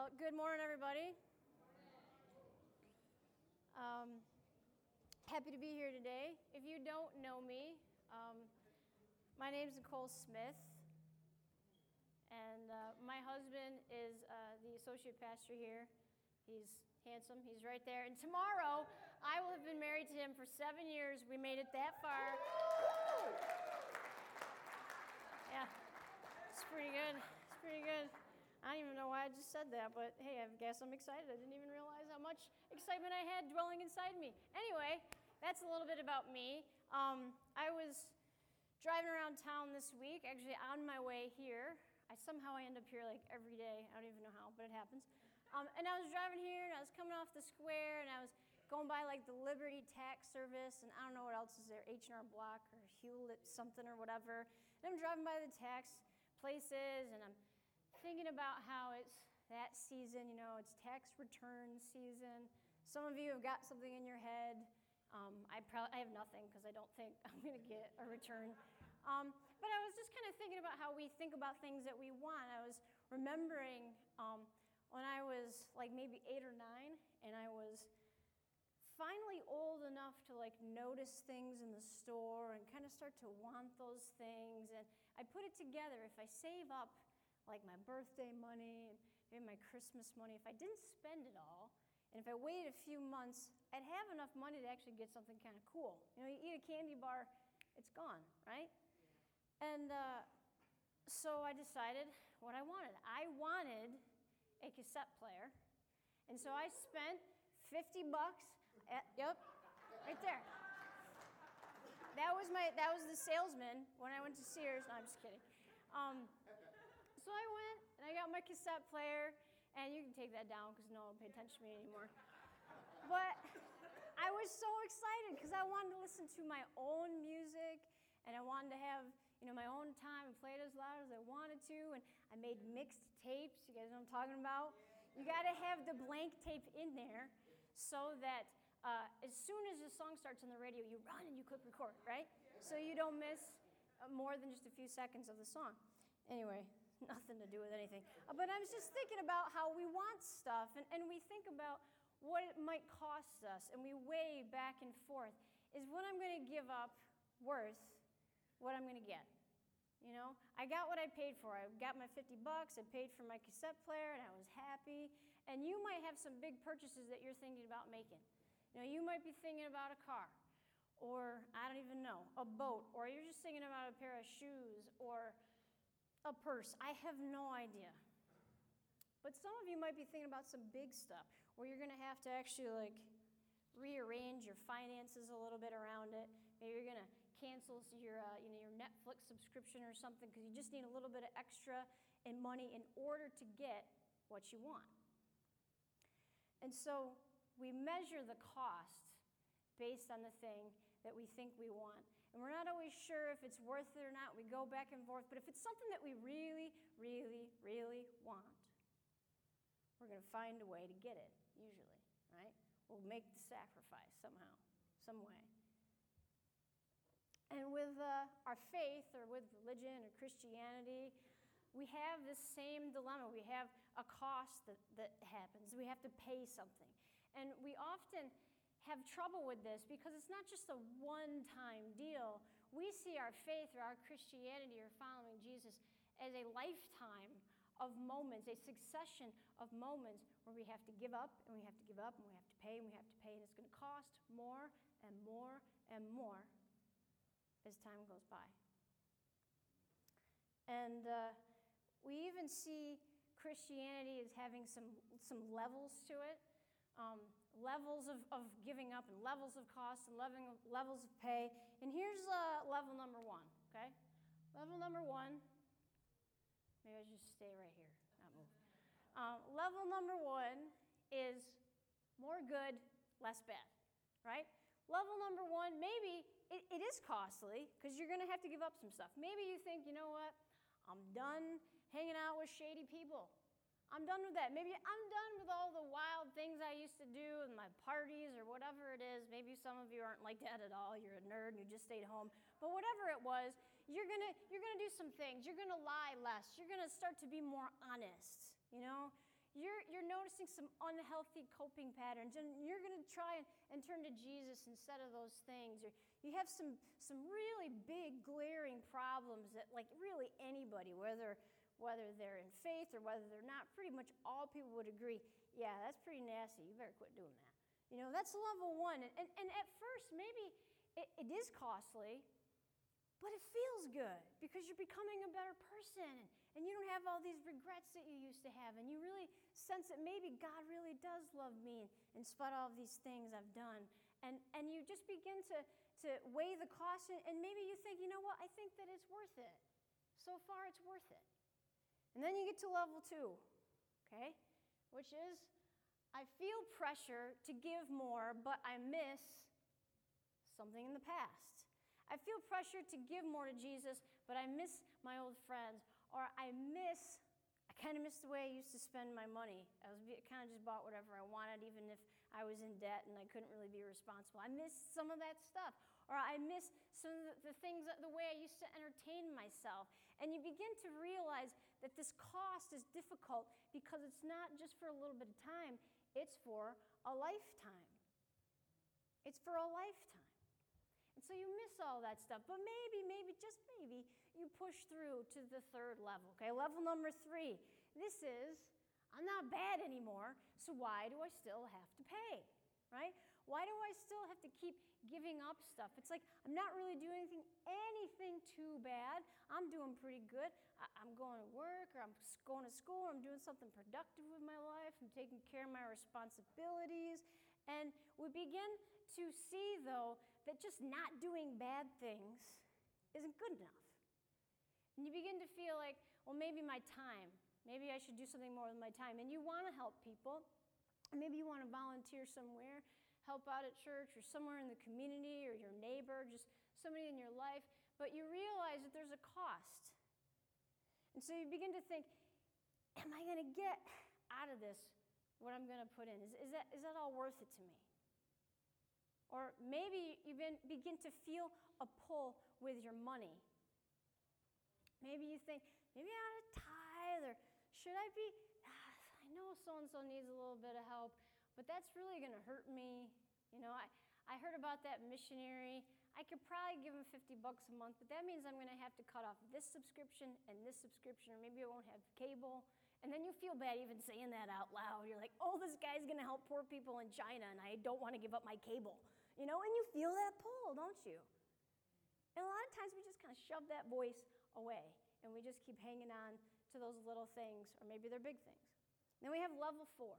Well, good morning, everybody. Happy to be here today. If you don't know me, my name is Nicole Smith, and my husband is the associate pastor here. He's handsome. He's right there. And tomorrow, I will have been married to him for 7 years. We made it that far. Yeah, it's pretty good. It's pretty good. I don't even know why I just said that, but hey, I guess I'm excited. I didn't even realize how much excitement I had dwelling inside me. Anyway, that's a little bit about me. I was driving around town this week, actually on my way here. I end up here like every day. I don't even know how, but it happens. And I was driving here, and I was coming off the square, and I was going by like the Liberty Tax Service, and I don't know what else is there, H&R Block or Hewlett something or whatever. And I'm driving by the tax places, and I'm thinking about how it's that season, it's tax return season. Some of you have got something in your head. I have nothing because I don't think I'm going to get a return. But I was just kind of thinking about how we think about things that we want. I was remembering when I was like maybe 8 or 9, and I was finally old enough to like notice things in the store and kind of start to want those things. And I put it together. If I save up like my birthday money and maybe my Christmas money, if I didn't spend it all, and if I waited a few months, I'd have enough money to actually get something kind of cool. You eat a candy bar, it's gone, right? And so I decided what I wanted. I wanted a cassette player, and so I spent $50 right there. That was the salesman when I went to Sears. No, I'm just kidding. So I went, and I got my cassette player, and you can take that down because no one will pay attention to me anymore. But I was so excited because I wanted to listen to my own music, and I wanted to have my own time and play it as loud as I wanted to, and I made mixed tapes. You guys know what I'm talking about? You got to have the blank tape in there so that as soon as the song starts on the radio, you run and you click record, right? So you don't miss more than just a few seconds of the song. Anyway, nothing to do with anything. But I was just thinking about how we want stuff, and we think about what it might cost us, and we weigh back and forth. Is what I'm going to give up worth what I'm going to get? I got what I paid for. I got my $50. I paid for my cassette player, and I was happy. And you might have some big purchases that you're thinking about making. You might be thinking about a car, or I don't even know, a boat, or you're just thinking about a pair of shoes, or a purse. I have no idea. But some of you might be thinking about some big stuff where you're going to have to actually rearrange your finances a little bit around it. Maybe you're going to cancel your Netflix subscription or something because you just need a little bit of extra in money in order to get what you want. And so we measure the cost based on the thing that we think we want. And we're not always sure if it's worth it or not. We go back and forth. But if it's something that we really, really, really want, we're going to find a way to get it, usually, right? We'll make the sacrifice somehow, some way. And with our faith, or with religion or Christianity, we have this same dilemma. We have a cost that happens. We have to pay something. And we often have trouble with this because it's not just a one-time deal. We see our faith or our Christianity or following Jesus as a lifetime of moments, a succession of moments where we have to give up, and we have to give up, and we have to pay, and we have to pay, and it's going to cost more and more and more as time goes by. And we even see Christianity as having some levels to it. Levels of giving up, and levels of cost, and levels of pay. And here's level number 1, okay? Level number 1, maybe I just stay right here, not move. Level number 1 is more good, less bad, right? Level number 1, maybe it is costly because you're going to have to give up some stuff. Maybe you think, you know what, I'm done hanging out with shady people. I'm done with that. Maybe I'm done with all the wild things I used to do and my parties or whatever it is. Maybe some of you aren't like that at all. You're a nerd and you just stayed home. But whatever it was, you're gonna do some things. You're gonna lie less. You're gonna start to be more honest. you're noticing some unhealthy coping patterns, and you're going to try and turn to Jesus instead of those things. Or you have some really big, glaring problems that, like, really anybody, whether they're in faith or whether they're not, pretty much all people would agree, yeah, that's pretty nasty. You better quit doing that. That's level one. And at first, maybe it is costly, but it feels good because you're becoming a better person, and you don't have all these regrets that you used to have, and you really sense that maybe God really does love me in spite of all of these things I've done. And you just begin to weigh the cost, and maybe you think, you know what, I think that it's worth it. So far, it's worth it. And then you get to level 2, okay, which is, I feel pressure to give more, but I miss something in the past. I feel pressure to give more to Jesus, but I miss my old friends. Or I kind of miss the way I used to spend my money. I kind of just bought whatever I wanted, even if I was in debt and I couldn't really be responsible. I miss some of that stuff. Or I miss some of the things, the way I used to entertain myself. And you begin to realize that this cost is difficult because it's not just for a little bit of time, it's for a lifetime. It's for a lifetime. And so you miss all that stuff. But maybe, just maybe, you push through to the third level. Okay, level number 3. This is, I'm not bad anymore, so why do I still have to pay? Right? Why do I still have to keep giving up stuff? It's like I'm not really doing anything too bad. I'm doing pretty good. I'm going to work, or I'm going to school, or I'm doing something productive with my life. I'm taking care of my responsibilities. And we begin to see, though, that just not doing bad things isn't good enough. And you begin to feel like, well, maybe my time. Maybe I should do something more with my time. And you want to help people. Maybe you want to volunteer somewhere, help out at church or somewhere in the community or your neighbor, just somebody in your life. But you realize that there's a cost. And so you begin to think, am I going to get out of this what I'm going to put in? Is that all worth it to me? Or maybe you begin to feel a pull with your money. Maybe you think, maybe I ought to tithe, or should I be, I know so-and-so needs a little bit of help, but that's really going to hurt me. I heard about that missionary. I could probably give him $50 a month, but that means I'm going to have to cut off this subscription and this subscription, or maybe I won't have cable. And then you feel bad even saying that out loud. You're like, oh, this guy's going to help poor people in China, and I don't want to give up my cable. And you feel that pull, don't you? And a lot of times we just kind of shove that voice away, and we just keep hanging on to those little things, or maybe they're big things. Then we have level 4.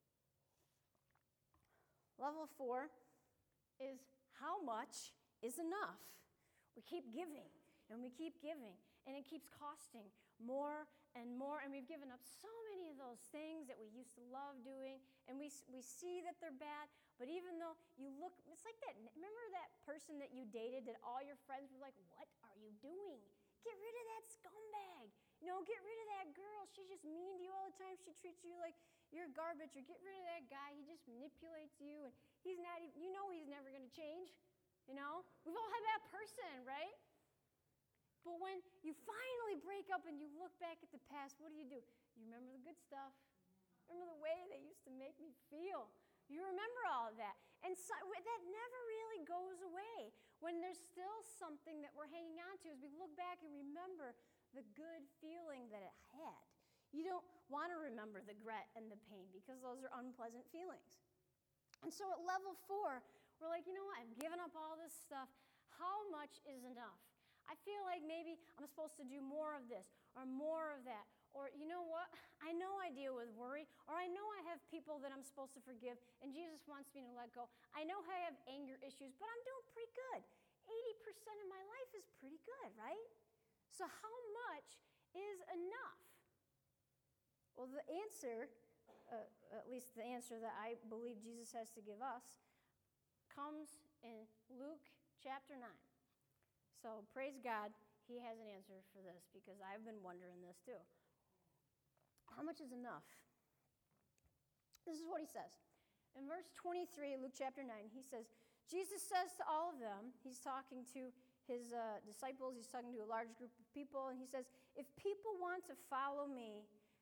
Level 4 is how much is enough. We keep giving, and we keep giving, and it keeps costing more and more, and we've given up so many of those things that we used to love doing, and we see that they're bad, but even though you look, it's like that, remember that person that you dated that all your friends were like, what are you doing? Get rid of that scumbag. Get rid of that girl. She's just mean to you all the time. She treats you like you're garbage. Or get rid of that guy. He just manipulates you, and he's not even, he's never going to change. We've all had that person, right? But when you finally break up and you look back at the past, what do? You remember the good stuff. Remember the way they used to make me feel. You remember all of that. And so, that never really goes away. When there's still something that we're hanging on to as we look back and remember the good feeling that it had. You don't want to remember the regret and the pain because those are unpleasant feelings. And so at level 4, we're like, you know what? I've given up all this stuff. How much is enough? I feel like maybe I'm supposed to do more of this or more of that. Or you know what? I know I deal with worry, or I know I have people that I'm supposed to forgive, and Jesus wants me to let go. I know I have anger issues, but I'm doing pretty good. 80% of my life is pretty good, right? So how much is enough? Well, the answer, at least the answer that I believe Jesus has to give us, comes in Luke chapter 9. So praise God, he has an answer for this, because I've been wondering this too. How much is enough? This is what he says. In verse 23, Luke chapter 9, he says, Jesus says to all of them, he's talking to his disciples, he's talking to a large group of people, and he says, if people want to follow me,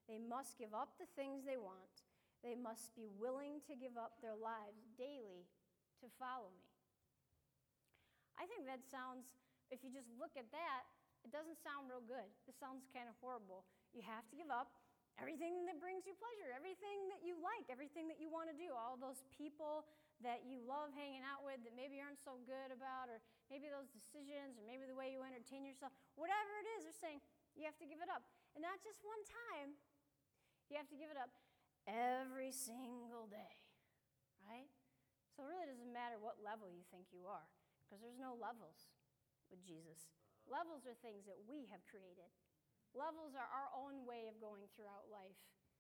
They must give up the things they want. They must be willing to give up their lives daily to follow me. I think that sounds, if you just look at that, it doesn't sound real good. It sounds kind of horrible. You have to give up everything that brings you pleasure, everything that you like, everything that you want to do, all those people that you love hanging out with that maybe aren't so good about, or maybe those decisions, or maybe the way you entertain yourself. Whatever it is, they're saying you have to give it up. And not just one time. You have to give it up every single day, right? So it really doesn't matter what level you think you are, because there's no levels with Jesus. Levels are things that we have created. Levels are our own way of going throughout life.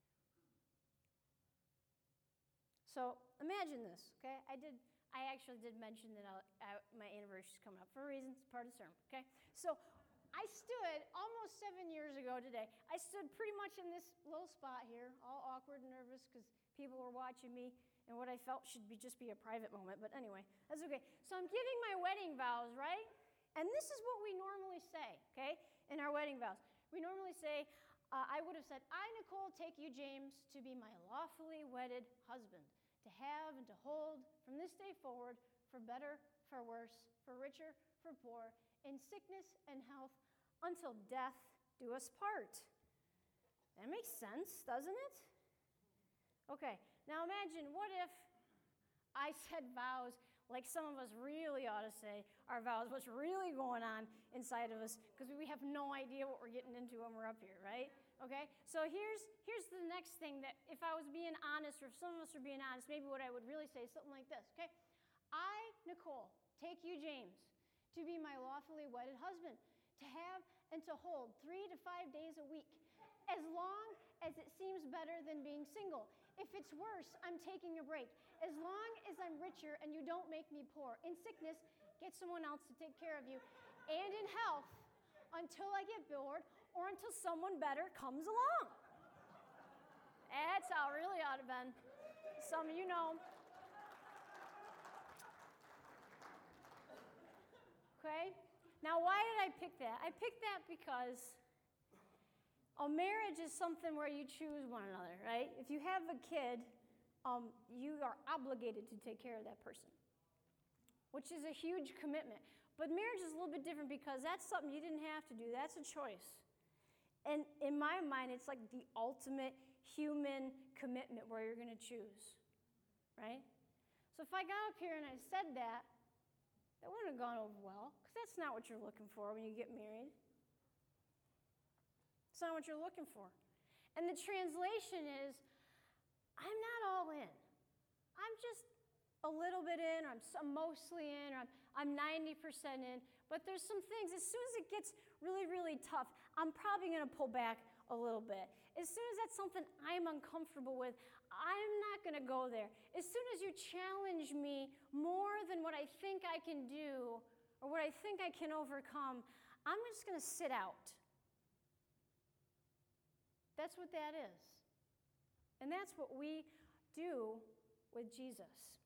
So imagine this, okay? I actually did mention that my anniversary is coming up for a reason. It's part of the sermon, okay? So I stood almost 7 years ago today. I stood pretty much in this little spot here, all awkward and nervous because people were watching me and what I felt should just be a private moment. But anyway, that's okay. So I'm giving my wedding vows, right? And this is what we normally say, okay, in our wedding vows. We normally say, I would have said, I, Nicole, take you, James, to be my lawfully wedded husband, to have and to hold from this day forward, for better, for worse, for richer, for poor, in sickness and health, until death do us part. That makes sense, doesn't it? Okay, now imagine, what if I said vows like some of us really ought to say our vows, what's really going on inside of us, because we have no idea what we're getting into when we're up here, right? Okay, so here's the next thing that if I was being honest, or if some of us are being honest, maybe what I would really say is something like this, okay? I, Nicole, take you, James, to be my lawfully wedded husband, to have and to hold 3 to 5 days a week, as long as it seems better than being single. If it's worse, I'm taking a break. As long as I'm richer and you don't make me poor. In sickness, get someone else to take care of you. And in health, until I get bored or until someone better comes along. That's how it really ought to have been. Some of you know. Okay? Now, why did I pick that? I picked that because a marriage is something where you choose one another, right? If you have a kid, you are obligated to take care of that person, which is a huge commitment. But marriage is a little bit different because that's something you didn't have to do. That's a choice. And in my mind, it's like the ultimate human commitment where you're going to choose, right? So if I got up here and I said that, that wouldn't have gone over well, because that's not what you're looking for when you get married. It's not what you're looking for. And the translation is, I'm not all in. I'm just a little bit in, or I'm mostly in, or I'm 90% in. But there's some things, as soon as it gets really, really tough, I'm probably going to pull back a little bit. As soon as that's something I'm uncomfortable with, I'm not going to go there. As soon as you challenge me more than what I think I can do, or what I think I can overcome, I'm just going to sit out. That's what that is. And that's what we do with Jesus.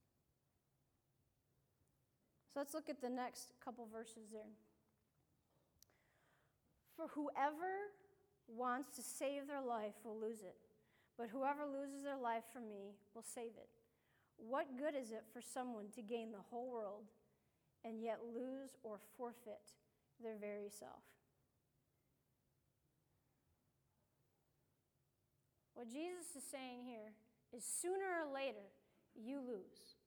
So let's look at the next couple verses there. For whoever wants to save their life will lose it, but whoever loses their life for me will save it. What good is it for someone to gain the whole world and yet lose or forfeit their very self? What Jesus is saying here is sooner or later, you lose.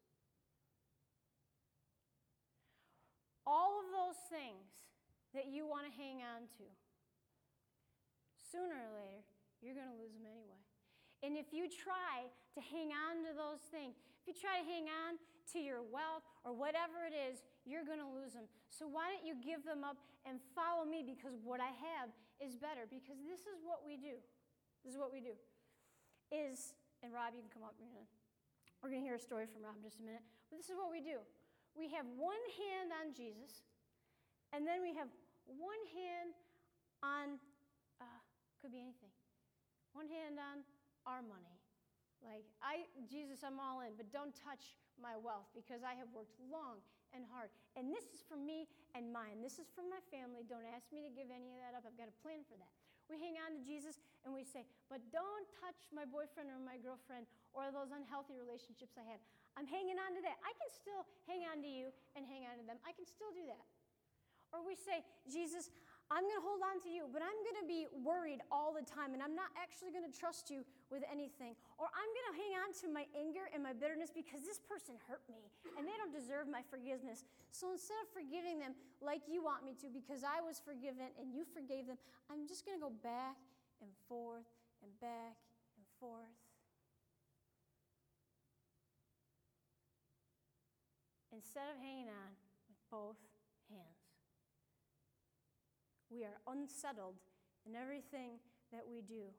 All of those things that you want to hang on to, sooner or later, you're going to lose them anyway. And if you try to hang on to those things, if you try to hang on to your wealth or whatever it is, you're going to lose them. So why don't you give them up and follow me, because what I have is better. Because this is what we do. This is what we do. And Rob, you can come up. We're going to hear a story from Rob in just a minute. But this is what we do. We have one hand on Jesus, and then we have one hand on, could be anything. One hand on our money. Like, Jesus, I'm all in, but don't touch my wealth, because I have worked long and hard. And this is for me and mine. This is for my family. Don't ask me to give any of that up. I've got a plan for that. We hang on to Jesus, and we say, but don't touch my boyfriend or my girlfriend or those unhealthy relationships I had. I'm hanging on to that. I can still hang on to you and hang on to them. I can still do that. Or we say, Jesus, I'm going to hold on to you, but I'm going to be worried all the time, and I'm not actually going to trust you with anything. Or I'm going to hang on to my anger and my bitterness because this person hurt me, and they don't deserve my forgiveness. So instead of forgiving them like you want me to because I was forgiven and you forgave them, I'm just going to go back and forth and back and forth. Instead of hanging on with both hands. We are unsettled in everything that we do.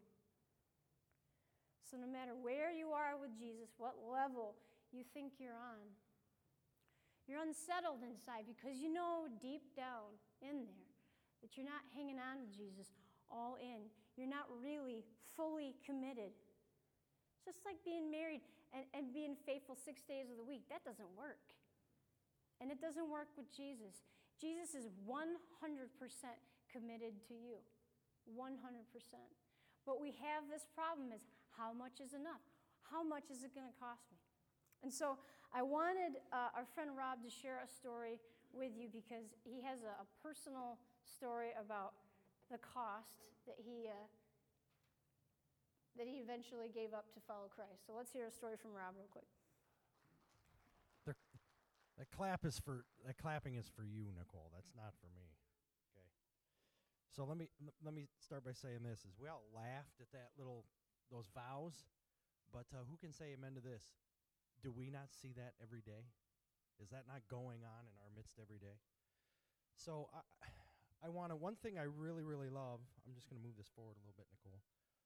So no matter where you are with Jesus, what level you think you're on, you're unsettled inside because you know deep down in there that you're not hanging on to Jesus all in. You're not really fully committed. It's just like being married and being faithful 6 days of the week. That doesn't work. And it doesn't work with Jesus. Jesus is 100% committed to you. 100%. But we have this problem is how much is enough? How much is it going to cost me? And so I wanted our friend Rob to share a story with you because he has a personal story about the cost that he eventually gave up to follow Christ. So let's hear a story from Rob real quick. That clapping is for you, Nicole. That's not for me. Okay. So let me start by saying this: is we all laughed at those vows, but who can say amen to this? Do we not see that every day? Is that not going on in our midst every day? So I want to. One thing I really, really love. I'm just going to move this forward a little bit, Nicole.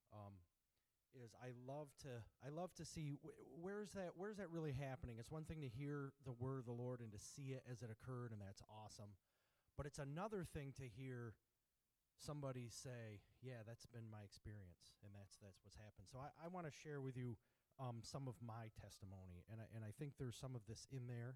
Is I love to see where's that really happening. It's one thing to hear the word of the Lord and to see it as it occurred, and that's awesome. But it's another thing to hear somebody say, yeah, that's been my experience, and that's what's happened. So I want to share with you some of my testimony, and I think there's some of this in there.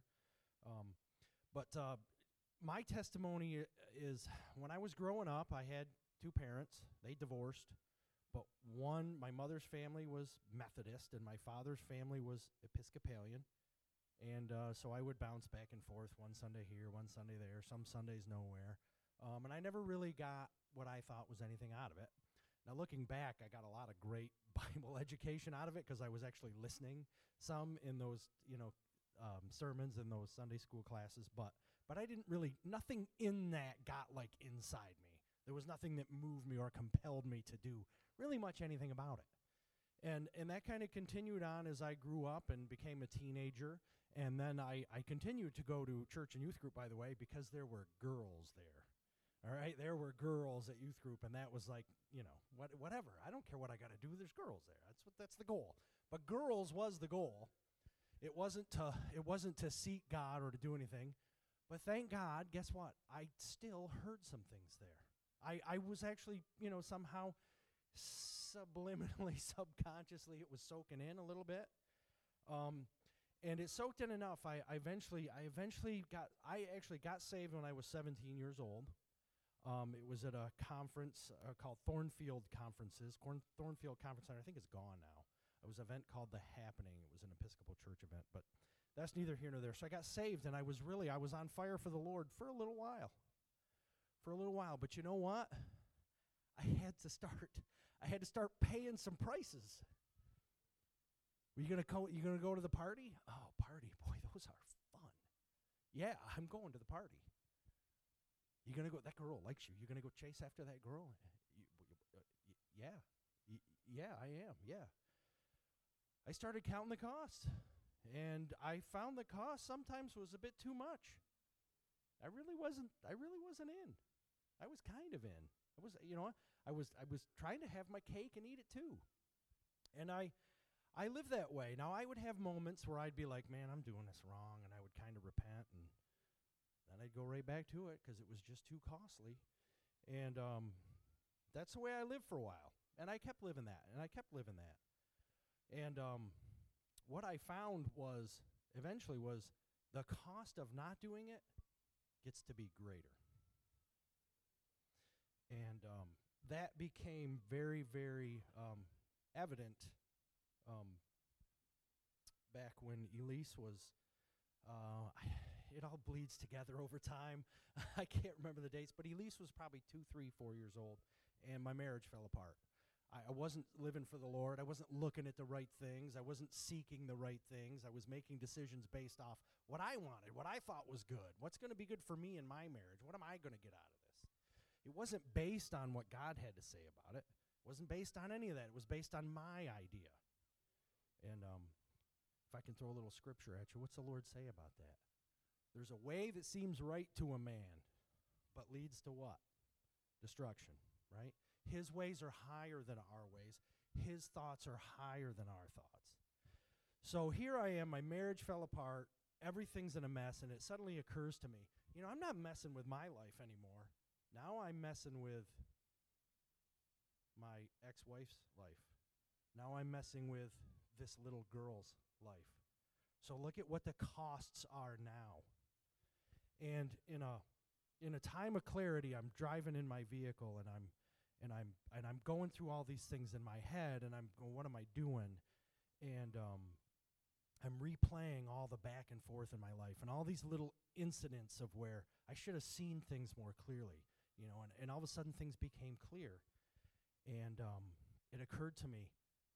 But my testimony is when I was growing up, I had two parents. They divorced. But my mother's family was Methodist, and my father's family was Episcopalian. And so I would bounce back and forth, one Sunday here, one Sunday there, some Sundays nowhere. And I never really got what I thought was anything out of it. Now, looking back, I got a lot of great Bible education out of it because I was actually listening some in those, sermons in those Sunday school classes. But I didn't really, nothing in that got like inside me. There was nothing that moved me or compelled me to do really much anything about it. And that kind of continued on as I grew up and became a teenager. And then I continued to go to church and youth group, by the way, because there were girls there. All right? There were girls at youth group, and that was like, whatever. I don't care what I got to do. There's girls there. That's the goal. But girls was the goal. It wasn't to seek God or to do anything. But thank God, guess what? I still heard some things there. I was actually, somehow subliminally, subconsciously, it was soaking in a little bit. And it soaked in enough. I actually got saved when I was 17 years old. It was at a conference called Thornfield Conferences. Thornfield Conference Center, I think it's gone now. It was an event called The Happening. It was an Episcopal church event, but that's neither here nor there. So I got saved, and I was on fire for the Lord for a little while. But you know what? I had to start paying some prices. You gonna go to the party? Oh, party, boy, those are fun. Yeah, I'm going to the party. You gonna go? That girl likes you. You gonna go chase after that girl? Yeah, I am. Yeah. I started counting the cost, and I found the cost sometimes was a bit too much. I really wasn't in. I was kind of in. I was trying to have my cake and eat it too. And I lived that way. Now, I would have moments where I'd be like, man, I'm doing this wrong, and I would kind of repent, and then I'd go right back to it because it was just too costly. And that's the way I lived for a while. And I kept living that, and And what I found eventually was the cost of not doing it gets to be greater. And that became very, very evident back when Elise was, it all bleeds together over time. I can't remember the dates, but Elise was probably 2, 3, 4 years old, and my marriage fell apart. I wasn't living for the Lord. I wasn't looking at the right things. I wasn't seeking the right things. I was making decisions based off what I wanted, what I thought was good. What's going to be good for me in my marriage? What am I going to get out of this? It wasn't based on what God had to say about it. It wasn't based on any of that. It was based on my idea. And if I can throw a little scripture at you, what's the Lord say about that? There's a way that seems right to a man, but leads to what? Destruction, right? His ways are higher than our ways. His thoughts are higher than our thoughts. So here I am, my marriage fell apart, everything's in a mess, and it suddenly occurs to me, I'm not messing with my life anymore. Now I'm messing with my ex-wife's life. Now I'm messing with this little girl's life. So look at what the costs are now. And in a time of clarity, I'm driving in my vehicle, and I'm going through all these things in my head, and I'm going, what am I doing? And I'm replaying all the back and forth in my life, and all these little incidents of where I should have seen things more clearly, and all of a sudden things became clear. And it occurred to me,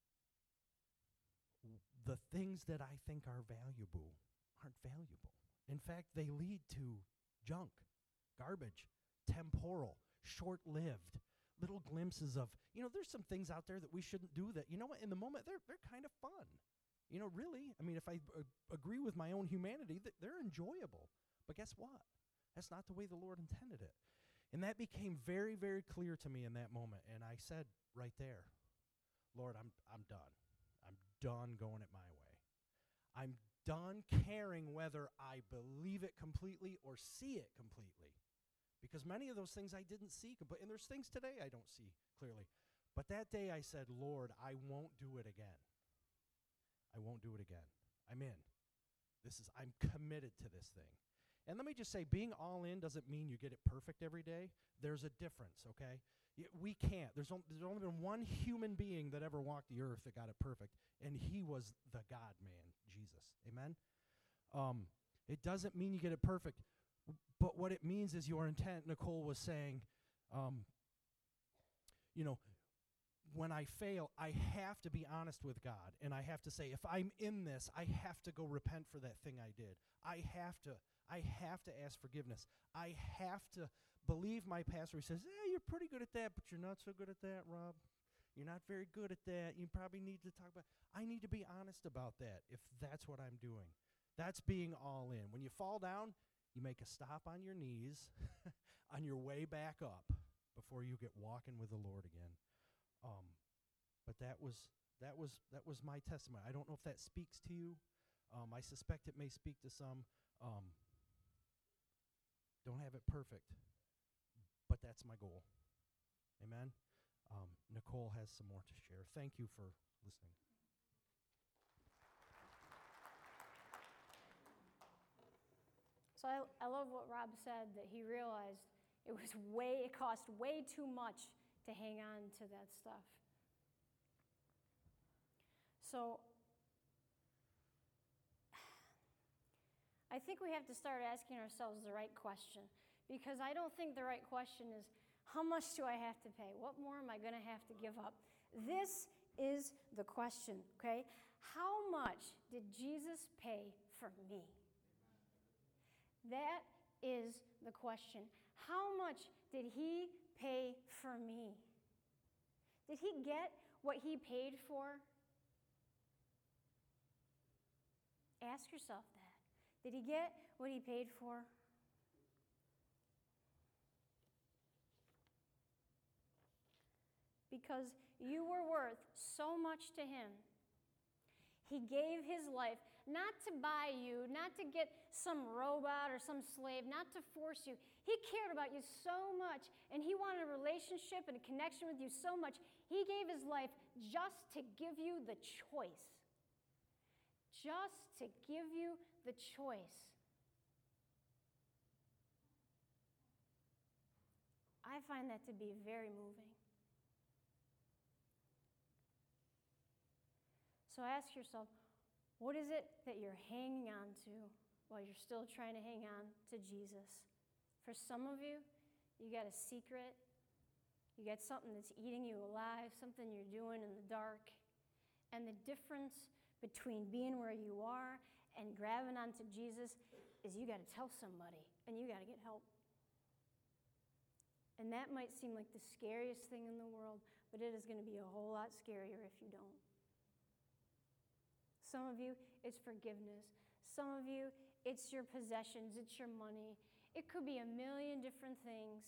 the things that I think are valuable aren't valuable. In fact, they lead to junk, garbage, temporal, short-lived, little glimpses of, there's some things out there that we shouldn't do that, what, in the moment, they're kind of fun. Really, if I agree with my own humanity, they're enjoyable. But guess what? That's not the way the Lord intended it. And that became very, very clear to me in that moment. And I said right there, Lord, I'm done. I'm done going it my way. I'm done caring whether I believe it completely or see it completely. Because many of those things I didn't see, and there's things today I don't see clearly. But that day I said, Lord, I won't do it again. I won't do it again. I'm in. I'm committed to this thing. And let me just say, being all in doesn't mean you get it perfect every day. There's a difference, okay? We can't. There's only been one human being that ever walked the earth that got it perfect, and he was the God-man, Jesus. Amen? It doesn't mean you get it perfect, but what it means is your intent. Nicole was saying, when I fail, I have to be honest with God, and I have to say, if I'm in this, I have to go repent for that thing I did. I have to ask forgiveness. I have to believe my pastor who says, you're pretty good at that, but you're not so good at that, Rob. You're not very good at that. You probably need to talk about. I need to be honest about that if that's what I'm doing. That's being all in. When you fall down, you make a stop on your knees on your way back up before you get walking with the Lord again. But that was my testimony. I don't know if that speaks to you. I suspect it may speak to some. Don't have it perfect, but that's my goal. Amen. Nicole has some more to share. Thank you for listening. So I love what Rob said, that he realized it cost way too much to hang on to that stuff. So I think we have to start asking ourselves the right question, because I don't think the right question is, how much do I have to pay? What more am I going to have to give up? This is the question, okay? How much did Jesus pay for me? That is the question. How much did he pay for me? Did he get what he paid for? Ask yourself that. Did he get what he paid for? Because you were worth so much to him. He gave his life not to buy you, not to get some robot or some slave, not to force you. He cared about you so much, and he wanted a relationship and a connection with you so much. He gave his life just to give you the choice. Just to give you the choice. I find that to be very moving. So ask yourself, what is it that you're hanging on to while you're still trying to hang on to Jesus? For some of you, you got a secret. You got something that's eating you alive, something you're doing in the dark. And the difference between being where you are and grabbing onto Jesus is you got to tell somebody and you got to get help. And that might seem like the scariest thing in the world, but it is going to be a whole lot scarier if you don't. Some of you, it's forgiveness. Some of you, it's your possessions, it's your money. It could be a million different things.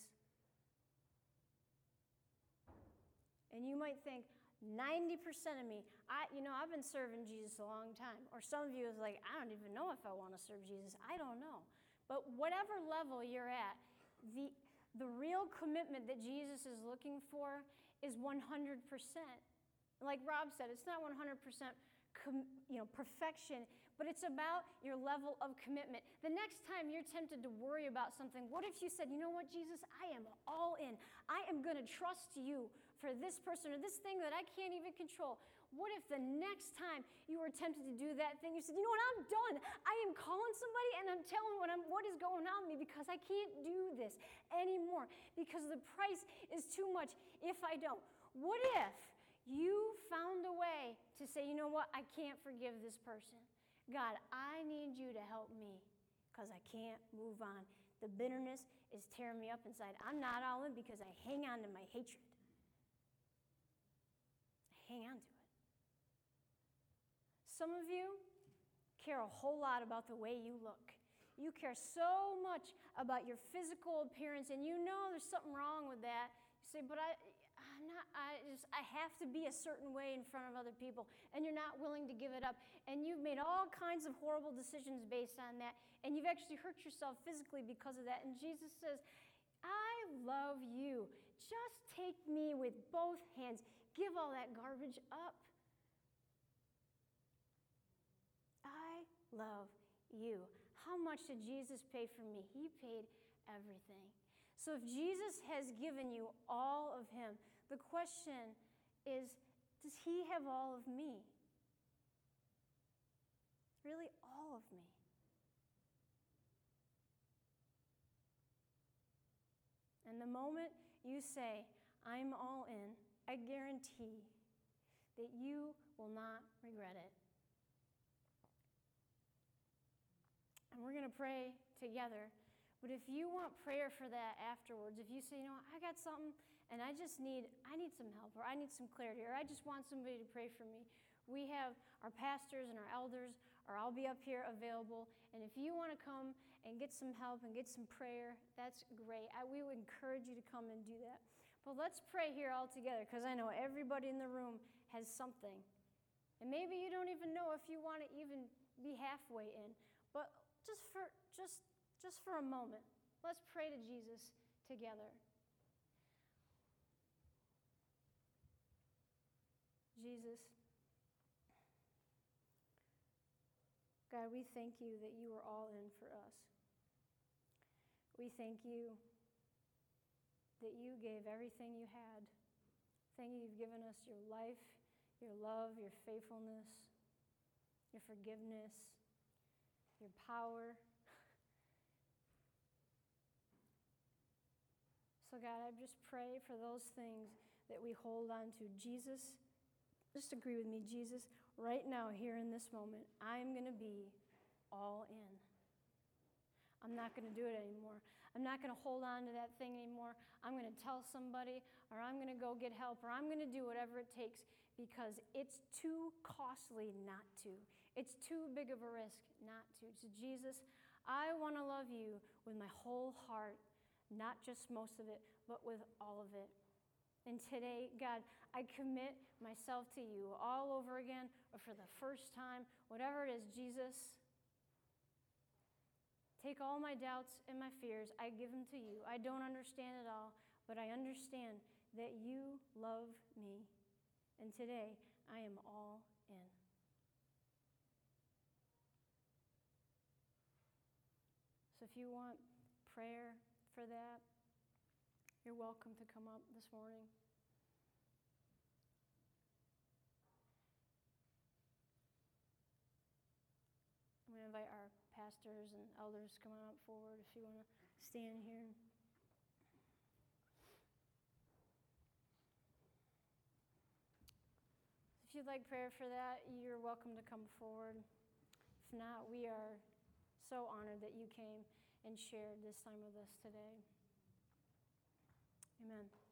And you might think, 90% of me, I've been serving Jesus a long time. Or some of you is like, I don't even know if I want to serve Jesus. I don't know. But whatever level you're at, the real commitment that Jesus is looking for is 100%. Like Rob said, it's not 100% perfection, but it's about your level of commitment. The next time you're tempted to worry about something, what if you said, you know what, Jesus, I am all in. I am going to trust you for this person or this thing that I can't even control. What if the next time you were tempted to do that thing, you said, you know what, I'm done. I am calling somebody and I'm telling what is going on with me because I can't do this anymore because the price is too much if I don't. What if you found a way to say, you know what, I can't forgive this person. God, I need you to help me because I can't move on. The bitterness is tearing me up inside. I'm not all in because I hang on to my hatred. I hang on to it. Some of you care a whole lot about the way you look. You care so much about your physical appearance, and you know there's something wrong with that. You say, but I have to be a certain way in front of other people, and you're not willing to give it up. And you've made all kinds of horrible decisions based on that, and you've actually hurt yourself physically because of that. And Jesus says, I love you. Just take me with both hands. Give all that garbage up. I love you. How much did Jesus pay for me? He paid everything. So if Jesus has given you all of him, the question is, does he have all of me? Really, all of me. And the moment you say, I'm all in, I guarantee that you will not regret it. And we're going to pray together. But if you want prayer for that afterwards, if you say, I got something and I need some help, or I need some clarity, or I just want somebody to pray for me, we have our pastors and our elders, or I'll be up here available. And if you want to come and get some help and get some prayer, that's great. We would encourage you to come and do that. But let's pray here all together, because I know everybody in the room has something. And maybe you don't even know if you want to even be halfway in. But just for a moment, let's pray to Jesus together. Jesus, God, we thank you that you are all in for us. We thank you that you gave everything you had. Thank you, you've given us your life, your love, your faithfulness, your forgiveness, your power. So God, I just pray for those things that we hold on to. Jesus, just agree with me, Jesus, right now, here in this moment, I'm going to be all in. I'm not going to do it anymore. I'm not going to hold on to that thing anymore. I'm going to tell somebody, or I'm going to go get help, or I'm going to do whatever it takes, because it's too costly not to. It's too big of a risk not to. So Jesus, I want to love you with my whole heart, not just most of it, but with all of it. And today, God, I commit myself to you all over again, or for the first time, whatever it is, Jesus. Take all my doubts and my fears. I give them to you. I don't understand it all, but I understand that you love me. And today, I am all in. So if you want prayer for that, you're welcome to come up this morning. pastors and elders come on up forward if you want to stand here. If you'd like prayer for that, you're welcome to come forward. If not, we are so honored that you came and shared this time with us today. Amen.